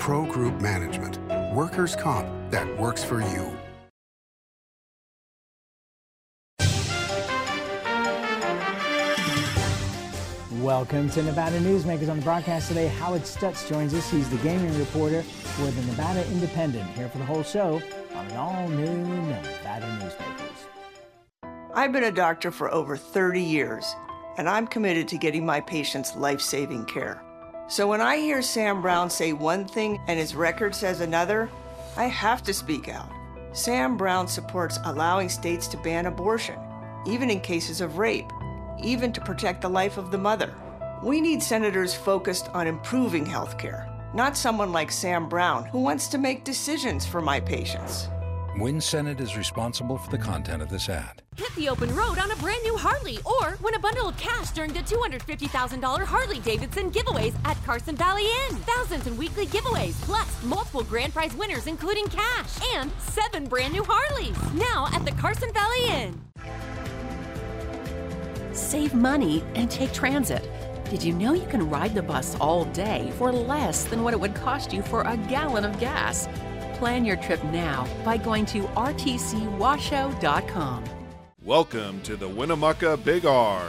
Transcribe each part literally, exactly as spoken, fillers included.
Pro Group Management. Workers' comp that works for you. Welcome to Nevada Newsmakers. On the broadcast today, Howard Stutz joins us. He's the gaming reporter for the Nevada Independent, here for the whole show on an all-new Nevada Newsmakers. I've been a doctor for over thirty years, and I'm committed to getting my patients life-saving care. So when I hear Sam Brown say one thing and his record says another, I have to speak out. Sam Brown supports allowing states to ban abortion, even in cases of rape, even to protect the life of the mother. We need senators focused on improving health care, not someone like Sam Brown who wants to make decisions for my patients. Win Senate is responsible for the content of this ad. Hit the open road on a brand new Harley or win a bundle of cash during the two hundred fifty thousand dollars Harley-Davidson giveaways at Carson Valley Inn. Thousands in weekly giveaways, plus multiple grand prize winners including cash and seven brand new Harleys. Now at the Carson Valley Inn. Save money and take transit. Did you know you can ride the bus all day for less than what it would cost you for a gallon of gas? Plan your trip now by going to r t c washoe dot com. Welcome to the Winnemucca Big R.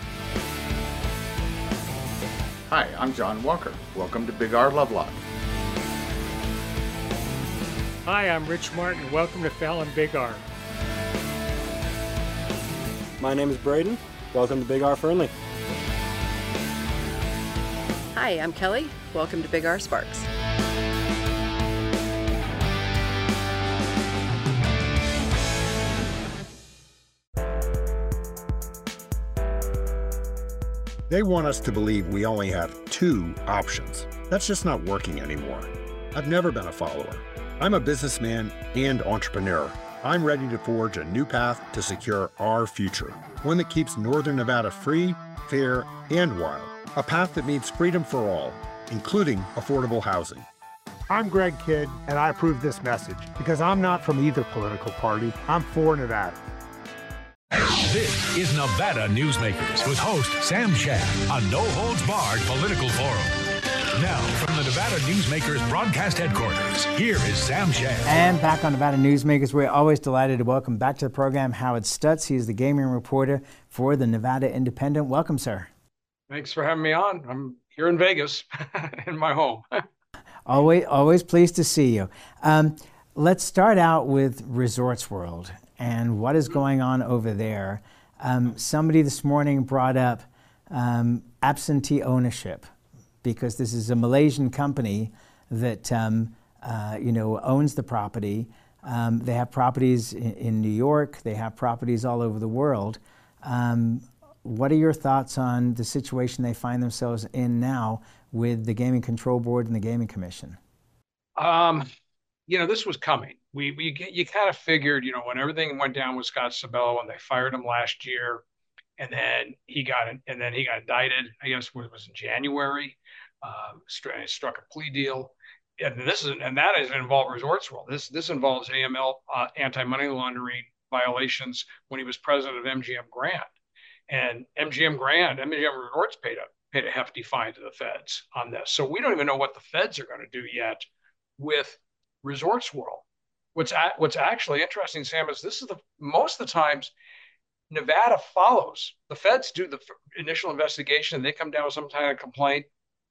Hi, I'm John Walker. Welcome to Big R Lovelock. Hi, I'm Rich Martin. Welcome to Fallon Big R. My name is Braden. Welcome to Big R Fernley. Hi, I'm Kelly. Welcome to Big R Sparks. They want us to believe we only have two options. That's just not working anymore. I've never been a follower. I'm a businessman and entrepreneur. I'm ready to forge a new path to secure our future. One that keeps Northern Nevada free, fair, and wild. A path that means freedom for all, including affordable housing. I'm Greg Kidd, and I approve this message because I'm not from either political party. I'm for Nevada. This is Nevada Newsmakers with host Sam Shad on No Holds Barred Political Forum. Now, from the Nevada Newsmakers broadcast headquarters, here is Sam Shad. And back on Nevada Newsmakers, we're always delighted to welcome back to the program Howard Stutz. He is the gaming reporter for the Nevada Independent. Welcome, sir. Thanks for having me on. I'm here in Vegas, in my home. always, always pleased to see you. Um, let's start out with Resorts World and what is going on over there. Um, somebody this morning brought up um, absentee ownership, because this is a Malaysian company that um, uh, you know owns the property. Um, they have properties in, in New York. They have properties all over the world. Um, what are your thoughts on the situation they find themselves in now with the Gaming Control Board and the Gaming Commission? Um, you know, this was coming. We we you kind of figured, you know, when everything went down with Scott Sabella, when they fired him last year, and then he got and then he got indicted. I guess it was in January. Uh, struck a plea deal, and this is and that doesn't involve Resorts World. This this involves A M L uh, anti-money laundering violations when he was president of M G M Grand, and M G M Grand, M G M Resorts paid a paid a hefty fine to the feds on this. So we don't even know what the feds are going to do yet with Resorts World. What's a, what's actually interesting, Sam, is this is the most of the times Nevada follows. The feds do the initial investigation, and they come down with some kind of complaint.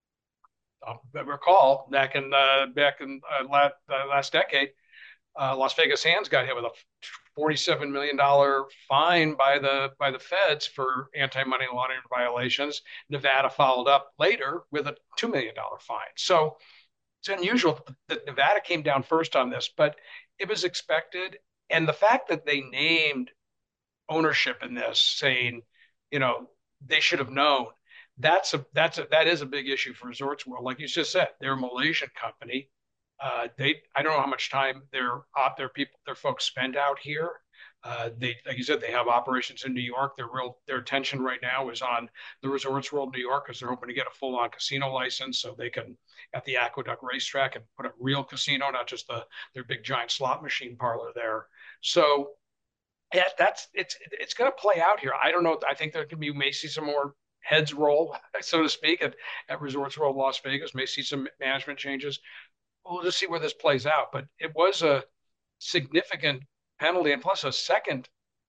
I recall back in uh, back in uh, last, uh, last decade, uh, Las Vegas Sands got hit with a forty-seven million dollars fine by the by the feds for anti-money laundering violations. Nevada followed up later with a two million dollars fine. So it's unusual that Nevada came down first on this, but it was expected. And the fact that they named ownership in this, saying, you know, they should have known, that's a that's a that is a big issue for Resorts World. Like you just said, they're a Malaysian company. Uh, they I don't know how much time their op their people their folks spend out here. Uh, they like you said, they have operations in New York. Their real their attention right now is on the Resorts World New York, because they're hoping to get a full on casino license so they can at the Aqueduct racetrack and put a real casino, not just the their big giant slot machine parlor there. So yeah, that's it's it's going to play out here. I don't know. I think there can be we may see some more heads roll, so to speak, at, at Resorts World Las Vegas. May see some management changes. we'll just see where this plays out. But it was a significant penalty, and plus a second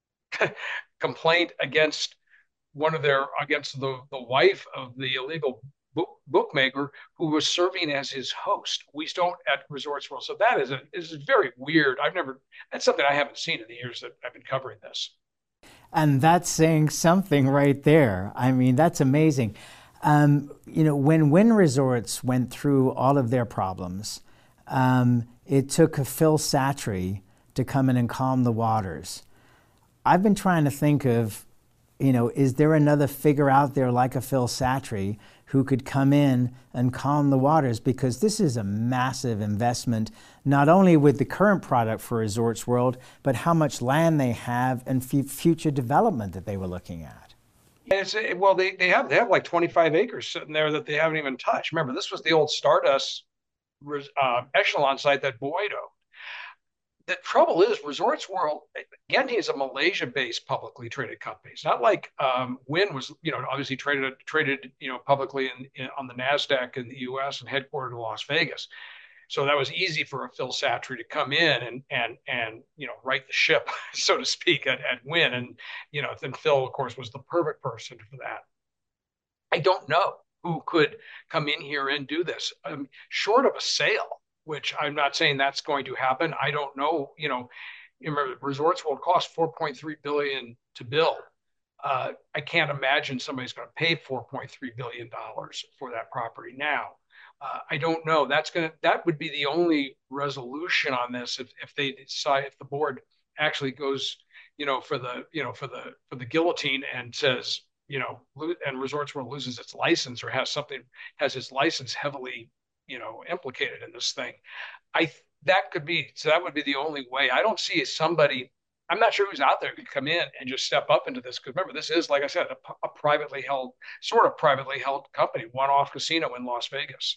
complaint against one of their against the the wife of the illegal book, bookmaker who was serving as his host. We don't at Resorts World. So that is a is very weird. I've never that's something I haven't seen in the years that I've been covering this. And that's saying something right there. I mean, that's amazing. Um, you know, when Wynn Resorts went through all of their problems, um, it took a Phil Satre to come in and calm the waters. I've been trying to think of, you know, is there another figure out there like a Phil Satre who could come in and calm the waters? Because this is a massive investment, not only with the current product for Resorts World, but how much land they have and f future development that they were looking at. It's, well, they, they have they have like twenty-five acres sitting there that they haven't even touched. Remember, this was the old Stardust uh, Echelon site that Boyd owned. The trouble is, Resorts World, Genting is a Malaysia-based publicly traded company. It's not like um, Wynn was, you know, obviously traded, traded, you know, publicly in, in, on the NASDAQ in the U S and headquartered in Las Vegas. So that was easy for a Phil Satre to come in and and and you know right the ship, so to speak, at, at Wynn. And you know, then Phil, of course, was the perfect person for that. I don't know who could come in here and do this, um, short of a sale, which I'm not saying that's going to happen. I don't know. You know, remember, Resorts World cost four point three billion dollars to build. Uh, I can't imagine somebody's going to pay four point three billion dollars for that property now. Uh, I don't know. That's going to, that would be the only resolution on this if, if they decide, if the board actually goes, you know, for the, you know, for the, for the guillotine and says, you know, and Resorts World loses its license or has something, has its license heavily, you know, implicated in this thing. I, that could be, so that would be the only way. I don't see somebody, I'm not sure who's out there who could come in and just step up into this. Because remember, this is, like I said, a, a privately held, sort of privately held company, one-off casino in Las Vegas.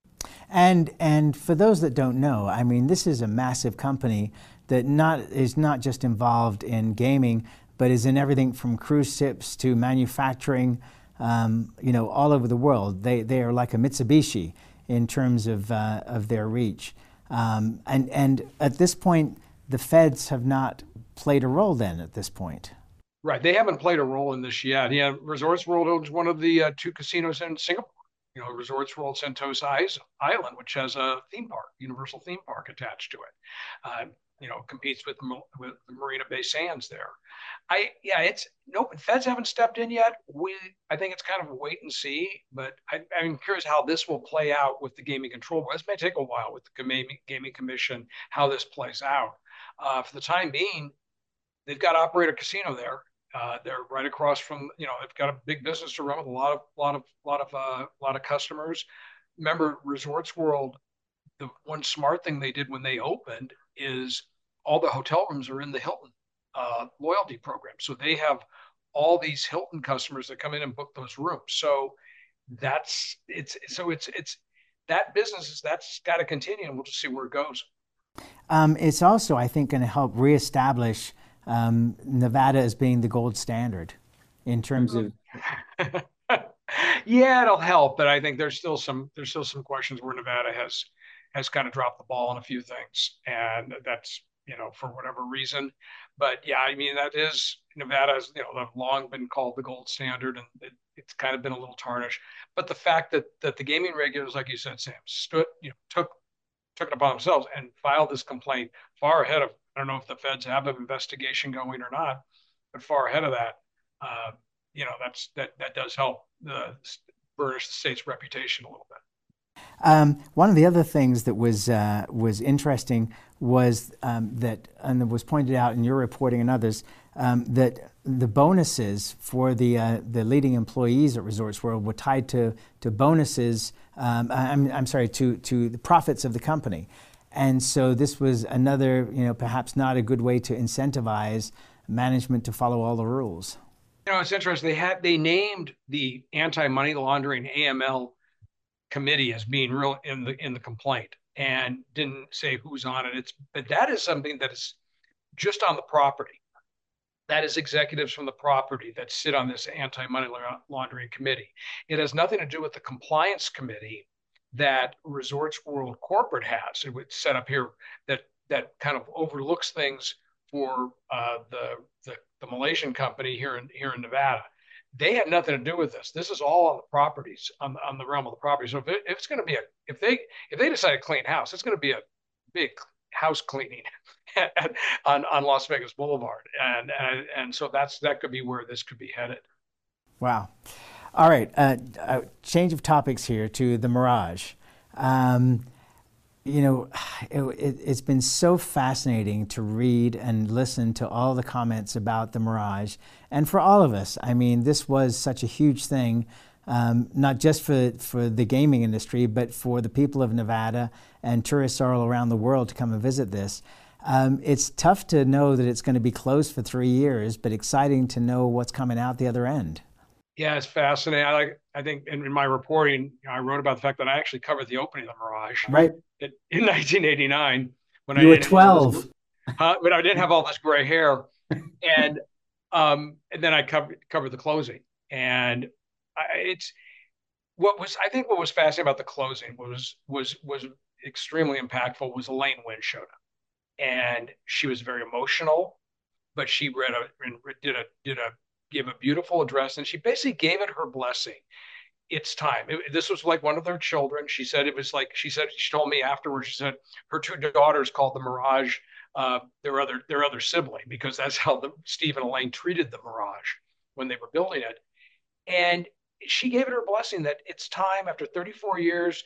And and for those that don't know, I mean, this is a massive company that not is not just involved in gaming, but is in everything from cruise ships to manufacturing, um, you know, all over the world. They they are like a Mitsubishi in terms of uh, of their reach. Um, and and at this point, the feds have not played a role. Then at this point, right? They haven't played a role in this yet. Yeah, Resorts World owns one of the uh, two casinos in Singapore. You know, Resorts World Sentosa Island, which has a theme park, Universal theme park attached to it. Uh, you know, competes with with the Marina Bay Sands there. I yeah, it's nope. Feds haven't stepped in yet. We I think it's kind of a wait and see. But I, I'm curious how this will play out with the Gaming Control Board. This may take a while with the Gaming, Gaming Commission, how this plays out. Uh, for the time being, they've got to operate a casino there. Uh, they're right across from, you know, they've got a big business to run with a lot of, lot of, lot of, uh, lot of customers. Remember, Resorts World, the one smart thing they did when they opened is all the hotel rooms are in the Hilton uh, loyalty program. So they have all these Hilton customers that come in and book those rooms. So that's, it's, so it's, it's, that business is, that's got to continue, and we'll just see where it goes. Um, it's also, I think, going to help reestablish Um, Nevada as being the gold standard in terms of. Yeah, it'll help, but I think there's still some there's still some questions where Nevada has has kind of dropped the ball on a few things, and that's, you know, for whatever reason. But yeah, I mean, that is, Nevada has, you know, they've long been called the gold standard, and it, it's kind of been a little tarnished. But the fact that that the gaming regulators, like you said, Sam, stood, you know, took took it upon themselves and filed this complaint far ahead of, I don't know if the feds have an investigation going or not, but far ahead of that, uh, you know, that's that that does help the, burnish the state's reputation a little bit. Um, one of the other things that was uh, was interesting was um, that, and it was pointed out in your reporting and others, um, that the bonuses for the uh, the leading employees at Resorts World were tied to to bonuses. Um, I'm I'm sorry, to to the profits of the company. And so this was another, you know, perhaps not a good way to incentivize management to follow all the rules. You know, it's interesting. They had they named the anti-money laundering A M L committee as being real in the in the complaint, and didn't say who's on it. It's but that is something that is just on the property. That is executives from the property that sit on this anti-money laundering committee. It has nothing to do with the compliance committee that Resorts World corporate has. It would set up here that that kind of overlooks things for uh, the, the the Malaysian company here in here in Nevada. They had nothing to do with this. This is all on the properties, on, on the realm of the property. So if, it, if it's going to be a, if they if they decide to clean house, it's going to be a big house cleaning on on Las Vegas Boulevard, and and and so that's that could be where this could be headed. Wow. All right. Uh, uh, change of topics here to the Mirage. Um, You know, it, it, it's been so fascinating to read and listen to all the comments about the Mirage. And for all of us, I mean, this was such a huge thing, um, not just for, for the gaming industry, but for the people of Nevada and tourists all around the world to come and visit this. Um, it's tough to know that it's going to be closed for three years, but exciting to know what's coming out the other end. Yeah, it's fascinating. I like. I think in, in my reporting, you know, I wrote about the fact that I actually covered the opening of the Mirage, right, in, in nineteen eighty-nine when you I were twelve. This, uh, when I didn't have all this gray hair, and um, and then I covered covered the closing, and I, it's what was I think what was fascinating about the closing was was was extremely impactful was Elaine Wynn showed up, and she was very emotional, but she read a and did a did a give a beautiful address, and she basically gave it her blessing. It's time. It, this was like one of their children. She said it was like, she said, she told me afterwards, she said her two daughters called the Mirage uh, their other their other sibling, because that's how the, Steve and Elaine treated the Mirage when they were building it. And she gave it her blessing that it's time. After thirty-four years,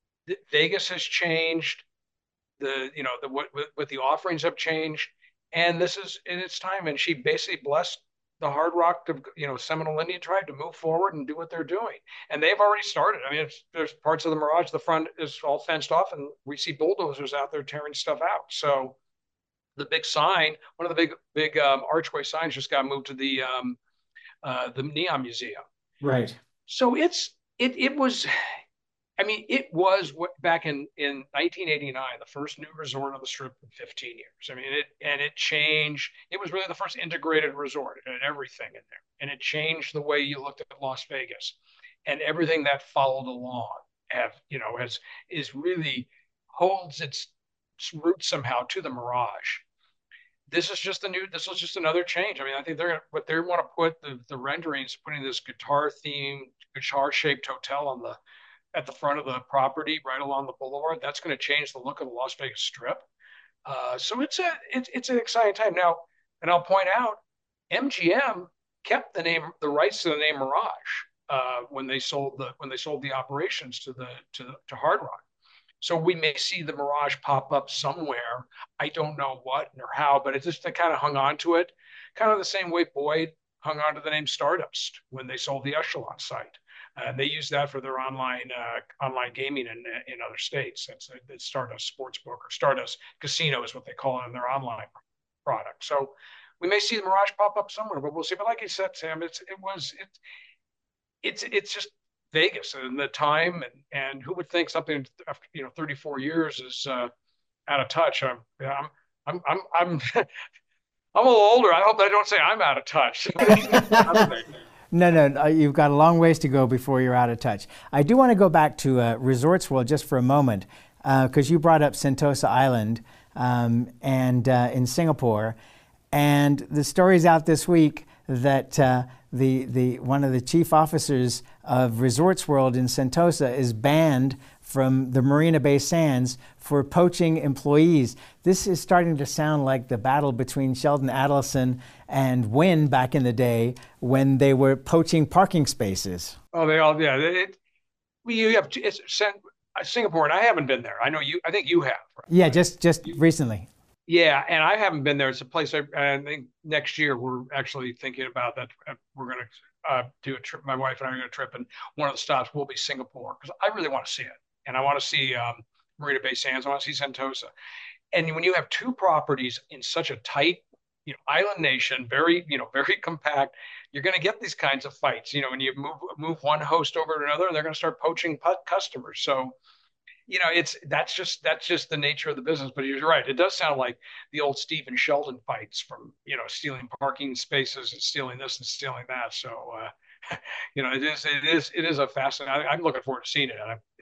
Vegas has changed. The, you know, the what, what the offerings have changed. And this is, and it's time. And she basically blessed the Hard Rock, to, you know, Seminole Indian tribe to move forward and do what they're doing. And they've already started. I mean, it's, there's parts of the Mirage, the front is all fenced off, and we see bulldozers out there tearing stuff out. So the big sign, one of the big, big um, archway signs just got moved to the, um, uh, the Neon Museum. Right. So it's, it, it was, I mean, it was what, back in, in nineteen eighty-nine, the first new resort on the Strip in fifteen years. I mean, it and it changed. It was really the first integrated resort. It had everything in there, and it changed the way you looked at Las Vegas, and everything that followed along. Have you know has is really holds its roots somehow to the Mirage. This is just a new. This was just another change. I mean, I think they're what they want to put the the renderings, putting this guitar themed, guitar shaped hotel on the. at the front of the property, right along the boulevard. That's going to change the look of the Las Vegas Strip. Uh, so it's a it's it's an exciting time now. And I'll point out, M G M kept the name, the rights to the name Mirage uh, when they sold the when they sold the operations to the to to Hard Rock. So we may see the Mirage pop up somewhere. I don't know what or how, but it just they kind of hung on to it, kind of the same way Boyd hung on to the name Stardust when they sold the Echelon site. And uh, they use that for their online uh, online gaming in in other states. That's it's Stardust Sportsbook or Stardust Casino is what they call it in their online product. So we may see the Mirage pop up somewhere, but we'll see. But like you said, Sam, it's it was it, it's it's just Vegas and the time, and and who would think something after you know thirty-four years is uh, out of touch. I'm I'm I'm I'm I'm, I'm a little older. I hope I don't say I'm out of touch. No, no, you've got a long ways to go before you're out of touch. I do want to go back to uh, Resorts World just for a moment, because uh, you brought up Sentosa Island um, and uh, in Singapore, and the story's out this week that uh, the the one of the chief officers of Resorts World in Sentosa is banned from the Marina Bay Sands for poaching employees. This is starting to sound like the battle between Sheldon Adelson and Wynn back in the day when they were poaching parking spaces. Oh, they all, yeah. It, we you have it's Singapore, and I haven't been there. I know you. I think you have. Right? Yeah, just just recently. Yeah, and I haven't been there. It's a place I, I think next year we're actually thinking about that. We're going to uh, do a trip. My wife and I are going to trip, and one of the stops will be Singapore because I really want to see it, and I want to see um, Marina Bay Sands. I want to see Sentosa. And when you have two properties in such a tight, you know, island nation, very, you know, very compact, you're going to get these kinds of fights. You know, when you move move one host over to another, they're going to start poaching customers. So. You know, it's that's just that's just the nature of the business. But you're right; it does sound like the old Steve and Sheldon fights from you know stealing parking spaces and stealing this and stealing that. So, uh, you know, it is it is it is a fascinating. I, I'm looking forward to seeing it. And I,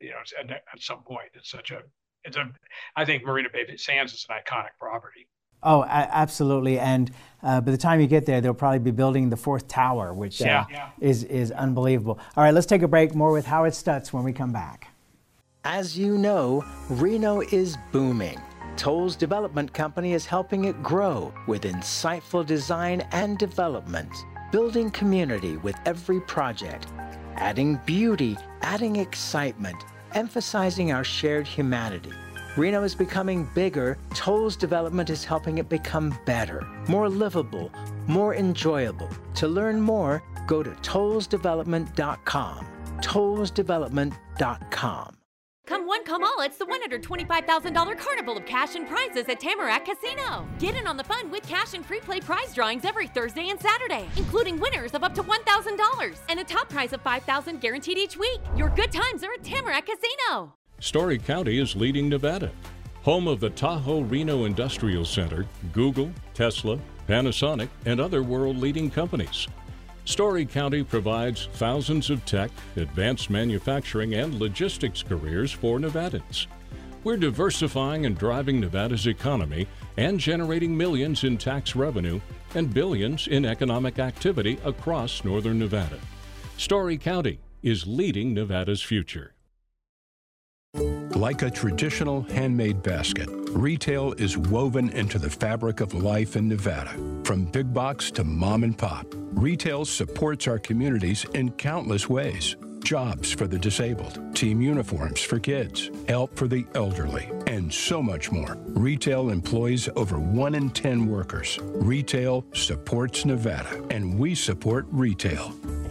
you know, at, at some point. It's such a, it's a, I think Marina Bay Sands is an iconic property. Oh, a- absolutely. And uh, by the time you get there, they'll probably be building the fourth tower, which uh, yeah. Yeah. is, is unbelievable. All right, let's take a break. More with Howard Stutz when we come back. As you know, Reno is booming. Toll's development company is helping it grow with insightful design and development, building community with every project, adding beauty, adding excitement, emphasizing our shared humanity. Reno is becoming bigger. Toll's development is helping it become better, more livable, more enjoyable. To learn more, go to tolls development dot com. tolls development dot com. Come one, come all, it's the one hundred twenty-five thousand dollars Carnival of Cash and Prizes at Tamarack Casino. Get in on the fun with cash and free play prize drawings every Thursday and Saturday, including winners of up to one thousand dollars and a top prize of five thousand dollars guaranteed each week. Your good times are at Tamarack Casino. Story County is leading Nevada. Home of the Tahoe Reno Industrial Center, Google, Tesla, Panasonic, and other world-leading companies. Story County provides thousands of tech, advanced manufacturing, and logistics careers for Nevadans. We're diversifying and driving Nevada's economy and generating millions in tax revenue and billions in economic activity across northern Nevada. Story County is leading Nevada's future. Like a traditional handmade basket, retail is woven into the fabric of life in Nevada. From big box to mom and pop, retail supports our communities in countless ways. Jobs for the disabled, team uniforms for kids, help for the elderly, and so much more. Retail employs over one in ten workers. Retail supports Nevada, and we support retail.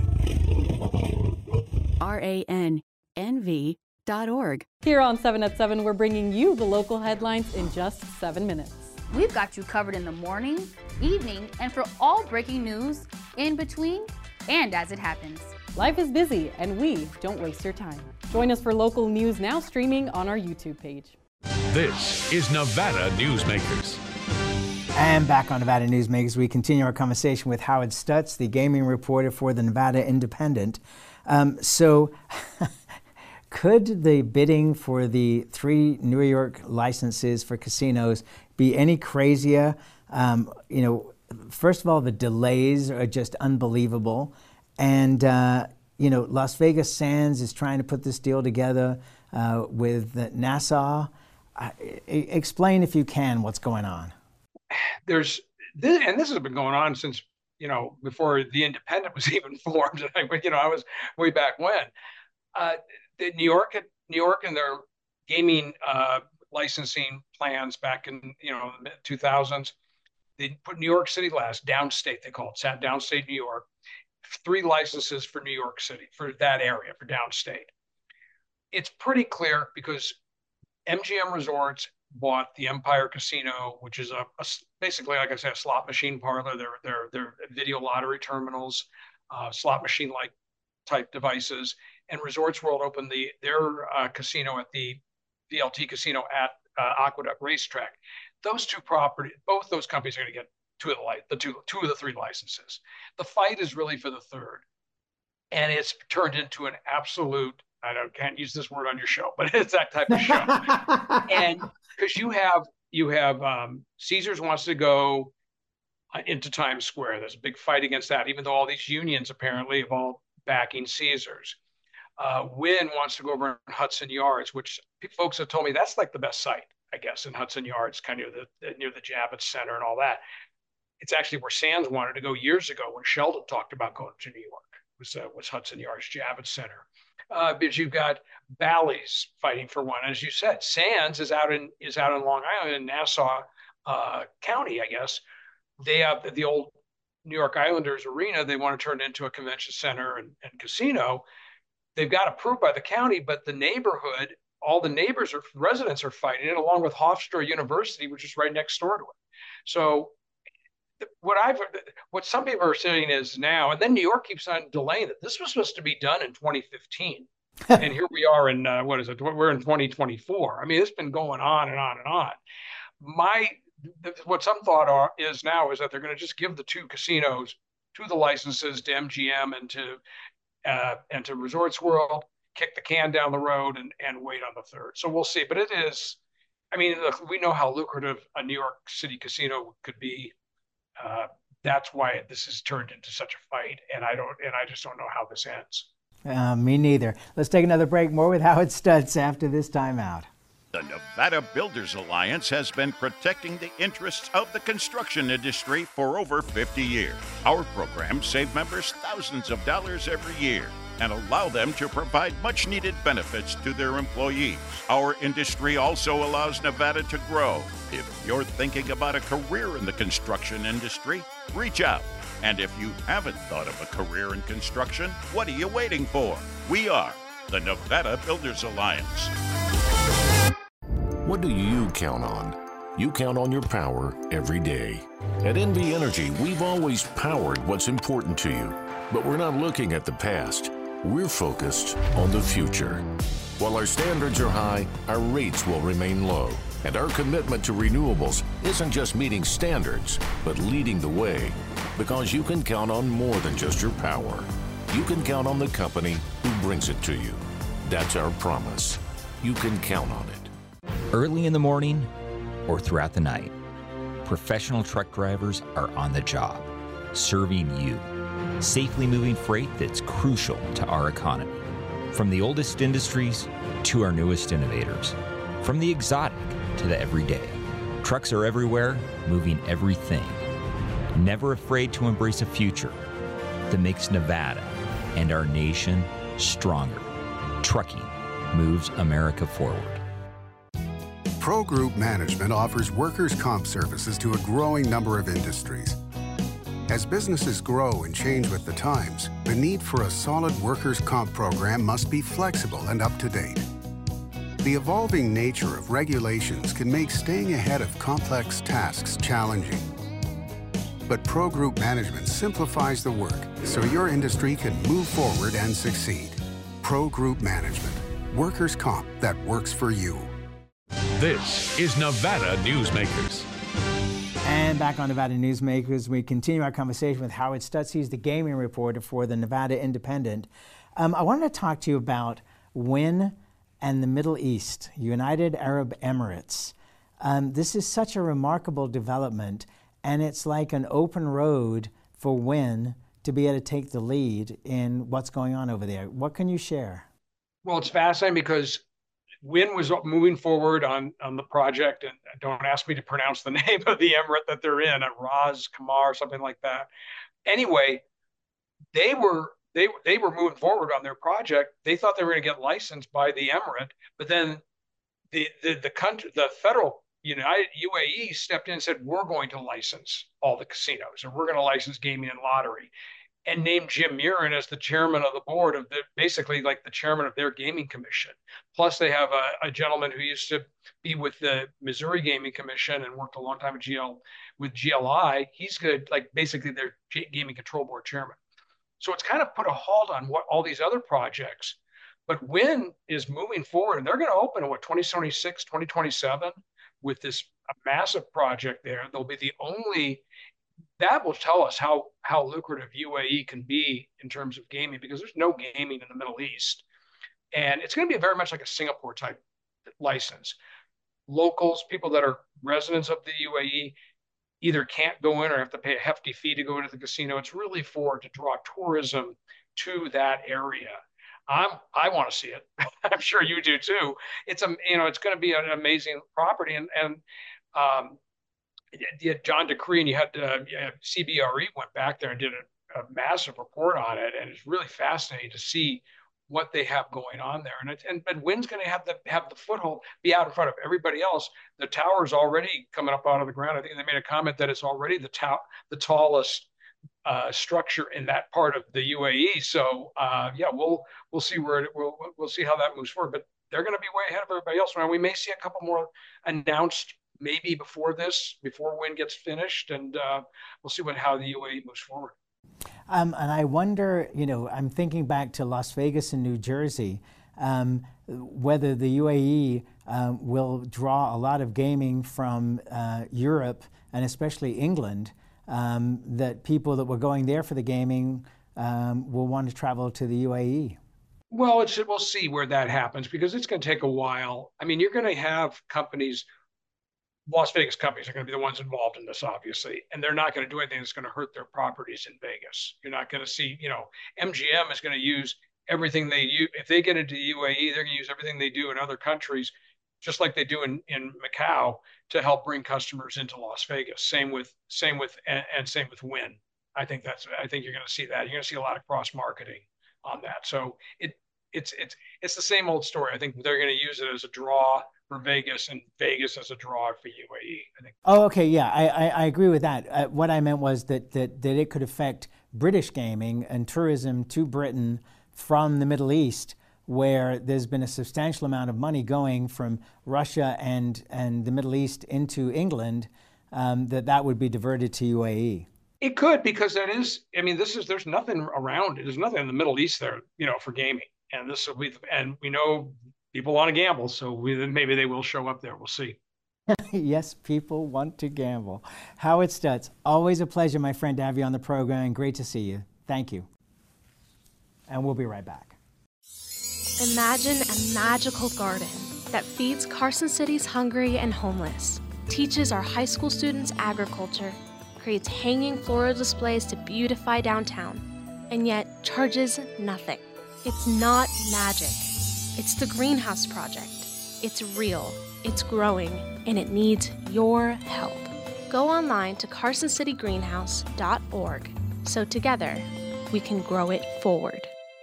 R A N N V dot org. Here on seven at seven, we're bringing you the local headlines in just seven minutes. We've got you covered in the morning, evening, and for all breaking news in between and as it happens. Life is busy, and we don't waste your time. Join us for local news now streaming on our YouTube page. This is Nevada Newsmakers. And back on Nevada Newsmakers, we continue our conversation with Howard Stutz, the gaming reporter for the Nevada Independent. Um, so, could the bidding for the three New York licenses for casinos be any crazier? Um, you know, first of all, the delays are just unbelievable. And, uh, you know, Las Vegas Sands is trying to put this deal together uh, with Nassau. Uh, explain, if you can, what's going on. There's, this, and this has been going on since, you know, before the Independent was even formed. You know, I was way back when. Uh, the New York, New York, and their gaming uh, licensing plans back in you know the mid two thousands, they put New York City last, downstate they call it, sat downstate New York, three licenses for New York City for that area for downstate. It's pretty clear because M G M Resorts bought the Empire Casino, which is a, a basically, like I said, a slot machine parlor. They're they're they're video lottery terminals, uh, slot machine like type devices. And Resorts World opened the their uh, casino at the V L T casino at uh, Aqueduct Racetrack. Those two properties, both those companies are going to get two of the li- the two two of the three licenses. The fight is really for the third, and it's turned into an absolute. I don't can't use this word on your show, but it's that type of show. And because you have you have um, Caesars wants to go uh, into Times Square. There's a big fight against that, even though all these unions apparently have all backing Caesars. Uh, Wynn wants to go over in Hudson Yards, which folks have told me that's like the best site, I guess, in Hudson Yards, kind of near the, near the Javits Center and all that. It's actually where Sands wanted to go years ago when Sheldon talked about going to New York, was, uh, was Hudson Yards, Javits Center. Uh, because you've got Bally's fighting for one. As you said, Sands is out in is out in Long Island, in Nassau uh, County, I guess. They have the, the old New York Islanders arena. They want to turn it into a convention center and, and casino. They've got approved by the county, but the neighborhood, all the neighbors or residents are fighting it, along with Hofstra University, which is right next door to it. So what I've, what some people are saying is now, and then New York keeps on delaying it. This was supposed to be done in twenty fifteen. And here we are in, uh, what is it? We're in twenty twenty-four. I mean, it's been going on and on and on. My, what some thought are, is now is that they're going to just give the two casinos to the licenses to M G M and to, Uh, and to Resorts World, kick the can down the road and, and wait on the third. So we'll see. But it is, I mean, look, we know how lucrative a New York City casino could be. Uh, that's why this has turned into such a fight. And I don't, and I just don't know how this ends. Uh, me neither. Let's take another break. More with Howard Stutz after this timeout. The Nevada Builders Alliance has been protecting the interests of the construction industry for over fifty years. Our programs save members thousands of dollars every year and allow them to provide much-needed benefits to their employees. Our industry also allows Nevada to grow. If you're thinking about a career in the construction industry, reach out. And if you haven't thought of a career in construction, what are you waiting for? We are the Nevada Builders Alliance. What do you count on? You count on your power every day. At N V Energy, we've always powered what's important to you, but we're not looking at the past. We're focused on the future. While our standards are high, our rates will remain low. And our commitment to renewables isn't just meeting standards, but leading the way. Because you can count on more than just your power. You can count on the company who brings it to you. That's our promise. You can count on it. Early in the morning or throughout the night, professional truck drivers are on the job, serving you, safely moving freight that's crucial to our economy. From the oldest industries to our newest innovators, from the exotic to the everyday, trucks are everywhere, moving everything. Never afraid to embrace a future that makes Nevada and our nation stronger. Trucking moves America forward. Pro Group Management offers workers' comp services to a growing number of industries. As businesses grow and change with the times, the need for a solid workers' comp program must be flexible and up to date. The evolving nature of regulations can make staying ahead of complex tasks challenging. But Pro Group Management simplifies the work so your industry can move forward and succeed. Pro Group Management, workers' comp that works for you. This is Nevada Newsmakers. And back on Nevada Newsmakers, we continue our conversation with Howard Stutz. He's the gaming reporter for the Nevada Independent. Um, I wanted to talk to you about Wynn and the Middle East, United Arab Emirates. Um, this is such a remarkable development, and it's like an open road for Wynn to be able to take the lead in what's going on over there. What can you share? Well, it's fascinating because Wynn was moving forward on, on the project, and don't ask me to pronounce the name of the emirate that they're in, a Ras Kamar, something like that. Anyway, they were they they were moving forward on their project. They thought they were going to get licensed by the emirate, but then the the the country, the federal United U A E stepped in and said, we're going to license all the casinos, and we're going to license gaming and lottery, and named Jim Murin as the chairman of the board of the, basically like the chairman of their gaming commission. Plus they have a, a gentleman who used to be with the Missouri Gaming Commission and worked a long time at G L with G L I. He's good, like basically their gaming control board chairman. So it's kind of put a halt on what all these other projects, but Wynn is moving forward, and they're going to open in what, twenty twenty-six, twenty twenty-seven with this massive project there. They'll be the only, that will tell us how, how lucrative U A E can be in terms of gaming, because there's no gaming in the Middle East. And it's going to be very much like a Singapore type license. Locals, people that are residents of the U A E, either can't go in or have to pay a hefty fee to go into the casino. It's really for to draw tourism to that area. I'm, I want to see it. I'm sure you do too. It's a, you know, it's going to be an amazing property. And, and, um, you had John Decree, and you had uh, C B R E went back there and did a, a massive report on it, and it's really fascinating to see what they have going on there. And it, and, and Wynn's going to have the have the foothold, be out in front of everybody else. The tower's already coming up out of the ground. I think they made a comment that it's already the tower, the tallest uh, structure in that part of the U A E. So uh, yeah, we'll we'll see where it, we'll we'll see how that moves forward. But they're going to be way ahead of everybody else. Now we may see a couple more announced, maybe before this, before Wynn gets finished, and uh, we'll see what how the U A E moves forward. Um, and I wonder, you know, I'm thinking back to Las Vegas and New Jersey, um, whether the U A E um, will draw a lot of gaming from uh, Europe and especially England, um, that people that were going there for the gaming um, will want to travel to the U A E. Well, it's, we'll see where that happens because it's going to take a while. I mean, you're going to have companies, Las Vegas companies are going to be the ones involved in this, obviously, and they're not going to do anything that's going to hurt their properties in Vegas. You're not going to see, you know, M G M is going to use everything they use. If they get into U A E, they're going to use everything they do in other countries, just like they do in, in Macau, to help bring customers into Las Vegas. Same with, same with, and, and same with Wynn. I think that's, I think you're going to see that. You're going to see a lot of cross marketing on that. So it, it's, it's, it's the same old story. I think they're going to use it as a draw for Vegas and Vegas as a draw for U A E, I think. Oh, okay. Yeah, I, I, I agree with that. Uh, what I meant was that, that, that it could affect British gaming and tourism to Britain from the Middle East, where there's been a substantial amount of money going from Russia and, and the Middle East into England, um, that that would be diverted to U A E. It could, because that is, I mean, this is, there's nothing around it. There's nothing in the Middle East there, you know, for gaming. And this will be, and we know people want to gamble, so we, maybe they will show up there. We'll see. Yes, people want to gamble. Howard Stutz, always a pleasure, my friend, to have you on the program, and great to see you. Thank you. And we'll be right back. Imagine a magical garden that feeds Carson City's hungry and homeless, teaches our high school students agriculture, creates hanging floral displays to beautify downtown, and yet charges nothing. It's not magic. It's the Greenhouse Project. It's real, it's growing, and it needs your help. Go online to carson city greenhouse dot org so together we can grow it forward.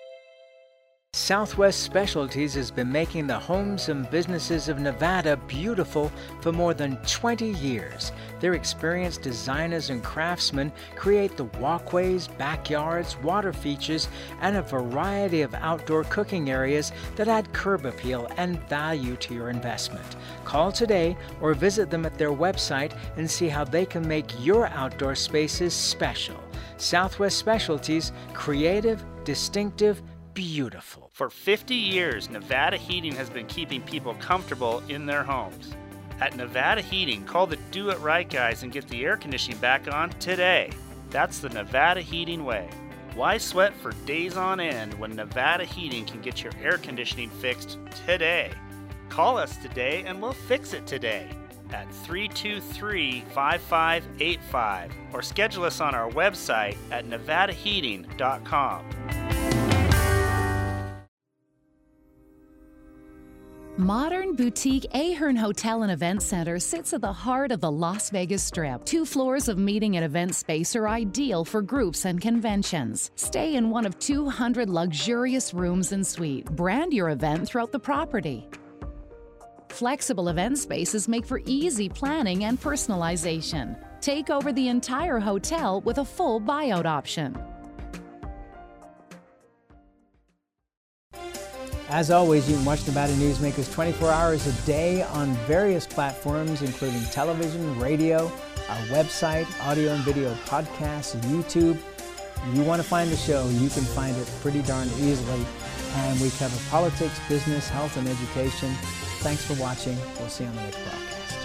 Southwest Specialties has been making the homes and businesses of Nevada beautiful for more than twenty years. Their experienced designers and craftsmen create the walkways, backyards, water features, and a variety of outdoor cooking areas that add curb appeal and value to your investment. Call today or visit them at their website and see how they can make your outdoor spaces special. Southwest Specialties, creative, distinctive, beautiful. For fifty years, Nevada Heating has been keeping people comfortable in their homes. At Nevada Heating, call the Do It Right guys and get the air conditioning back on today. That's the Nevada Heating way. Why sweat for days on end when Nevada Heating can get your air conditioning fixed today? Call us today and we'll fix it today at three two three, five five eight five or schedule us on our website at nevada heating dot com. Modern boutique Ahern Hotel and Event Center sits at the heart of the Las Vegas Strip. Two floors of meeting and event space are ideal for groups and conventions. Stay in one of two hundred luxurious rooms and suites. Brand your event throughout the property. Flexible event spaces make for easy planning and personalization. Take over the entire hotel with a full buyout option. As always, you can watch Nevada Newsmakers twenty-four hours a day on various platforms, including television, radio, our website, audio and video podcasts, YouTube. You want to find the show, you can find it pretty darn easily. And we cover politics, business, health, and education. Thanks for watching. We'll see you on the next broadcast.